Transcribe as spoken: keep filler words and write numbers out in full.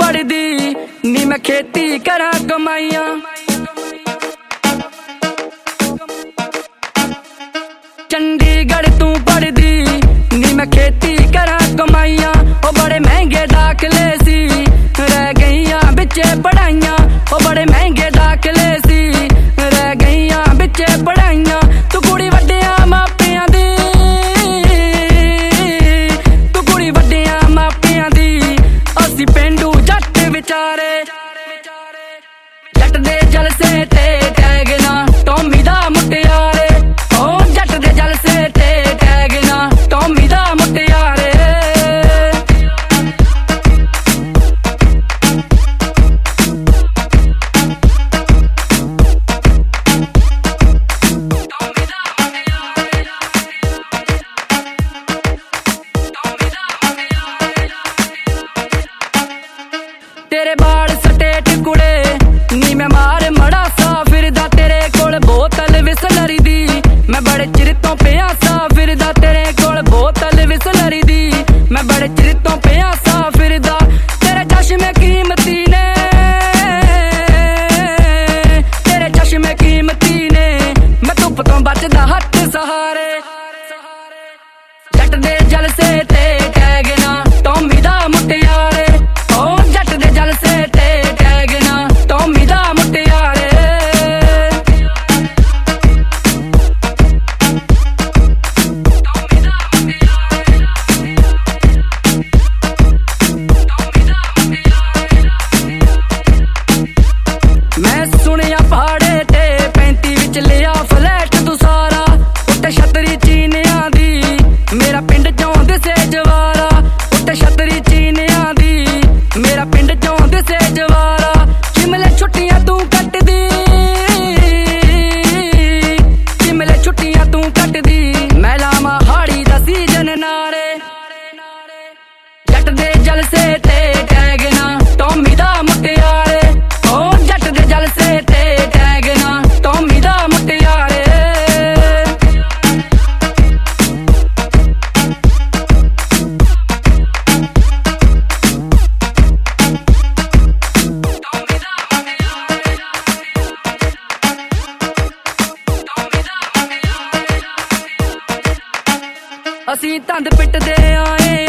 पढ़दी नी मैं खेती करा कमाइयां। चंडीगढ़ तू पढ़दी नी मैं खेती करा कमाइयां। ओ बड़े महंगे दाखले सी रह गईयां बिचे पढ़ाइयां। ओ बड़े महंगे दाखले सी रह गईयां बिचे पढ़ाइयां। तू कुड़ी वड्डियां मापियां दी, तू कुड़ी वड्डियां मापियां दी। असी पेंडू जट विचारे, जट दे जलसे ते टैग ना टॉमी दा मुटियारे। ओ जट दे जलसे ते टैग ना टॉमी दा मुटियारे। तेरे बाल सटेट कुड़े नी मैं मार मड़ा सा फिरदा। तेरे कोल बोतल विसलरी दी मैं बड़े चिर तो पिया सा फिरदा। तेरे कोल बोतल विसलरी दी मैं बड़े चिर तो पिया सा फिरदा। तेरे चश्मे कीमती ने, तेरे चश्मे कीमती ने मैं धुप तो बचदा हट सहारे। जट दे जलसे ते टैग ना टॉमी दा मुटियारे। ओ जट दे जलसे ते टैग ना टॉमी दा मुटियारे। मैं सुनिया पहाड़े ते पैंती विच लिया फ्लैट तू सारा। उत्ते छतरी चीनिया दी मेरा पिंड चों दिसे जवारा। उत्ते छतरी चीनिया दी मेरा पिंड चों दिसे जवारा। शिमले छुट्टियां तू कटदी, शिमले छुट्टियां तू कटदी मैं लावां हाड़ी दा सीजन नारे। जट दे जलसे ते टैग ना टॉमी दा मुटियारे। ओ जट दे जलसे ते टैग ना टॉमी दा मुटियारे। असी तंद पिटदे आए